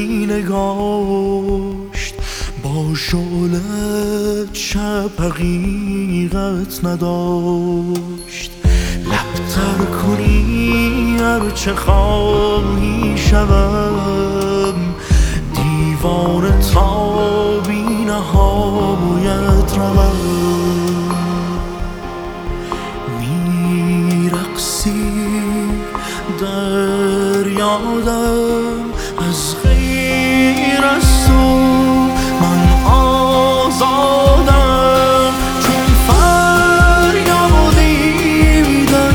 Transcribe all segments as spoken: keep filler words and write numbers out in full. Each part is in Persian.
می نگاشت، با شعله شب حقیقت نداشت. لبتر کنی هرچه خواهی شوم، دیوانه تا بی نهایت روم. میرقصی در یادم از غیر از تو، من آزادم چون فریادی در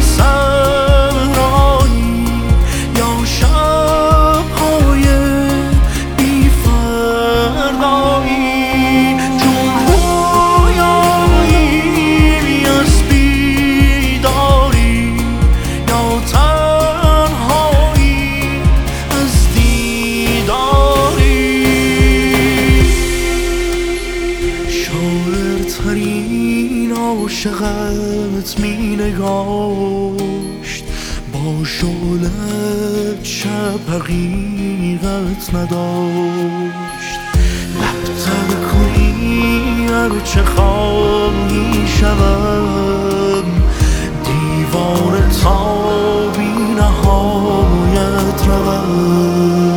صحرایی یا شب‌های بی فردایی، چون رویایی از بیداری یا تنهایی از دیداری. شاعرترین عاشقت می نگاشت، با شعله شب حقیقت نداشت. لبتر کنی هرچه خواهی شوم، دیوانه تا بی نهایت روم.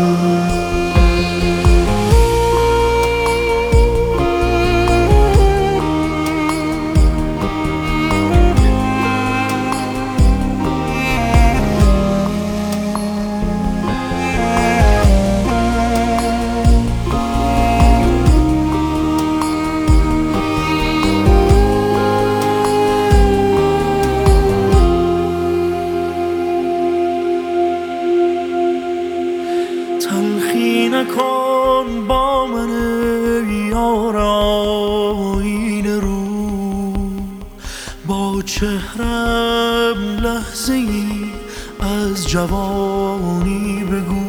تلخی نکن با من یار آینه رو، با چهرم لحظه ای از جوانی بگو.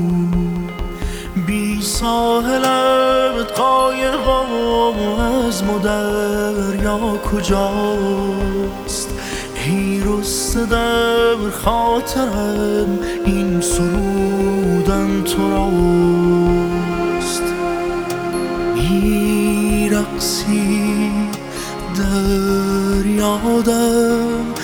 بی ساحلت قایقم از دریا کجاست؟ ای رسته در خاطرم این سرودن تو راست. میرقصی در یادم